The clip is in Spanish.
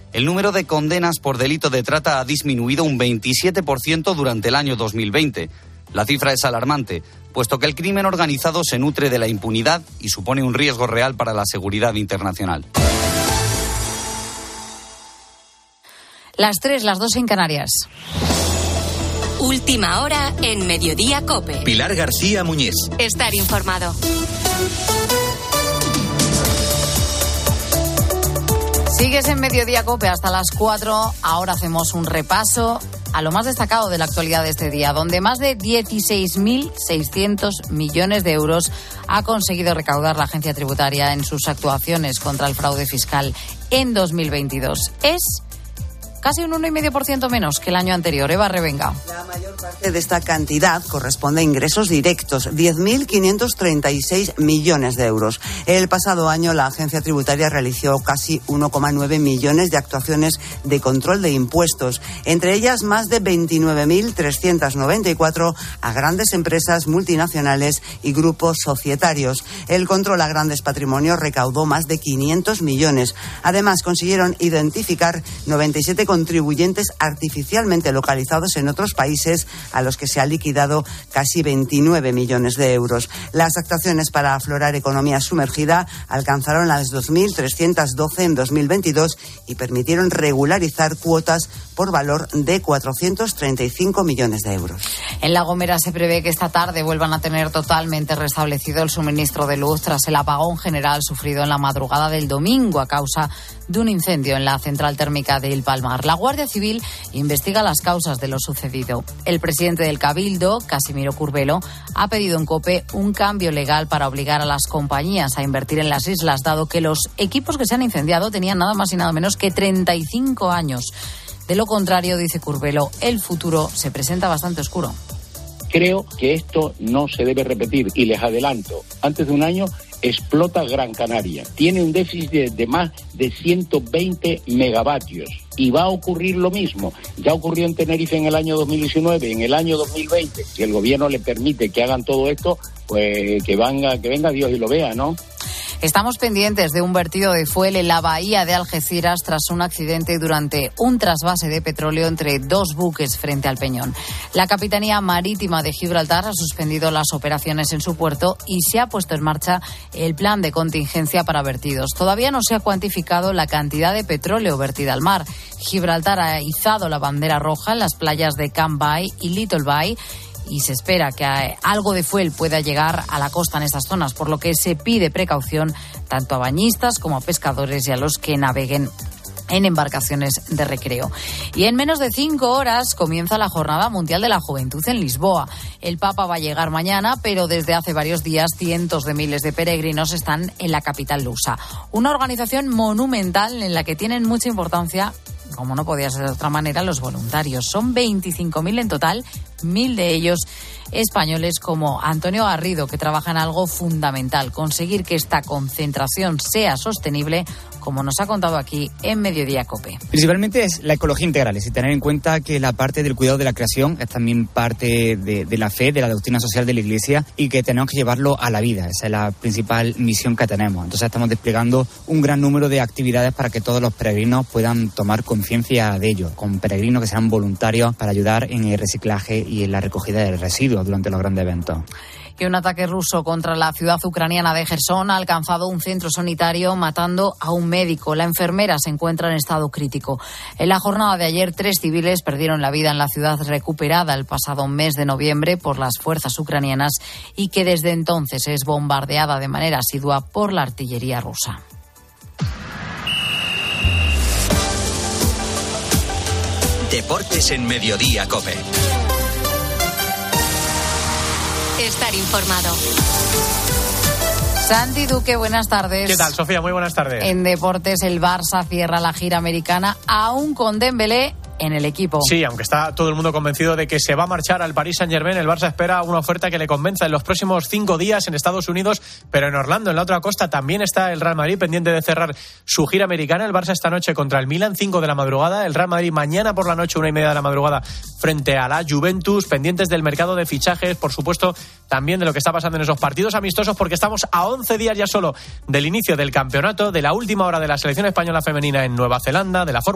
El número de condenas por delito de trata ha disminuido un 27% durante el año 2020. La cifra es alarmante, puesto que el crimen organizado se nutre de la impunidad y supone un riesgo real para la seguridad internacional. Las 3, las 2 en Canarias. Última hora en Mediodía COPE. Pilar García Muñiz. Estar informado. Sigues en Mediodía COPE hasta las 4. Ahora hacemos un repaso a lo más destacado de la actualidad de este día, donde más de 16.600 millones de euros ha conseguido recaudar la agencia tributaria en sus actuaciones contra el fraude fiscal en 2022. Es casi un 1,5% menos que el año anterior. Eva Revenga. La mayor parte de esta cantidad corresponde a ingresos directos, 10.536 millones de euros. El pasado año la agencia tributaria realizó casi 1,9 millones de actuaciones de control de impuestos, entre ellas más de 29.394 a grandes empresas multinacionales y grupos societarios. El control a grandes patrimonios recaudó más de 500 millones. Además, consiguieron identificar 97 contribuyentes artificialmente localizados en otros países a los que se ha liquidado casi 29 millones de euros. Las actuaciones para aflorar economía sumergida alcanzaron las 2.312 en 2022 y permitieron regularizar cuotas por valor de 435 millones de euros. En La Gomera se prevé que esta tarde vuelvan a tener totalmente restablecido el suministro de luz tras el apagón general sufrido en la madrugada del domingo a causa de un incendio en la central térmica de El Palmar. La Guardia Civil investiga las causas de lo sucedido. El presidente del Cabildo, Casimiro Curbelo, ha pedido en COPE un cambio legal para obligar a las compañías a invertir en las islas, dado que los equipos que se han incendiado tenían nada más y nada menos que 35 años. De lo contrario, dice Curbelo, el futuro se presenta bastante oscuro. Creo que esto no se debe repetir y les adelanto, antes de un año explota Gran Canaria. Tiene un déficit de más de 120 megavatios y va a ocurrir lo mismo. Ya ocurrió en Tenerife en el año 2019, en el año 2020. Si el gobierno le permite que hagan todo esto, pues que venga Dios y lo vea, ¿no? Estamos pendientes de un vertido de fuel en la bahía de Algeciras tras un accidente durante un trasvase de petróleo entre dos buques frente al Peñón. La Capitanía Marítima de Gibraltar ha suspendido las operaciones en su puerto y se ha puesto en marcha el plan de contingencia para vertidos. Todavía no se ha cuantificado la cantidad de petróleo vertida al mar. Gibraltar ha izado la bandera roja en las playas de Camp Bay y Little Bay y se espera que algo de fuel pueda llegar a la costa en estas zonas, por lo que se pide precaución tanto a bañistas como a pescadores y a los que naveguen en embarcaciones de recreo. Y en menos de 5 horas comienza la Jornada Mundial de la Juventud en Lisboa. El Papa va a llegar mañana, pero desde hace varios días cientos de miles de peregrinos están en la capital lusa. Una organización monumental en la que tienen mucha importancia, como no podía ser de otra manera, los voluntarios. Son 25.000 en total, 1.000 de ellos españoles como Antonio Garrido, que trabaja en algo fundamental, conseguir que esta concentración sea sostenible, como nos ha contado aquí en Mediodía COPE. Principalmente es la ecología integral, es decir, tener en cuenta que la parte del cuidado de la creación es también parte de la fe, de la doctrina social de la Iglesia y que tenemos que llevarlo a la vida. Esa es la principal misión que tenemos. Entonces estamos desplegando un gran número de actividades para que todos los peregrinos puedan tomar conciencia de ello, con peregrinos que sean voluntarios para ayudar en el reciclaje y en la recogida de residuos durante los grandes eventos. Que un ataque ruso contra la ciudad ucraniana de Jersón ha alcanzado un centro sanitario matando a un médico. La enfermera se encuentra en estado crítico. En la jornada de ayer, 3 civiles perdieron la vida en la ciudad recuperada el pasado mes de noviembre por las fuerzas ucranianas y que desde entonces es bombardeada de manera asidua por la artillería rusa. Deportes en Mediodía COPE. Estar informado. Santi Duque, buenas tardes. ¿Qué tal, Sofía? Muy buenas tardes. En deportes, el Barça cierra la gira americana aún con Dembélé en el equipo. Sí, aunque está todo el mundo convencido de que se va a marchar al Paris Saint-Germain, el Barça espera una oferta que le convenza en los próximos 5 días en Estados Unidos, pero en Orlando, en la otra costa, también está el Real Madrid pendiente de cerrar su gira americana. El Barça esta noche contra el Milan, 5 de la madrugada. El Real Madrid mañana por la noche, 1:30 de la madrugada, frente a la Juventus. Pendientes del mercado de fichajes, por supuesto, también de lo que está pasando en esos partidos amistosos, porque estamos a 11 días ya solo del inicio del campeonato, de la última hora de la selección española femenina en Nueva Zelanda, de la Fórmula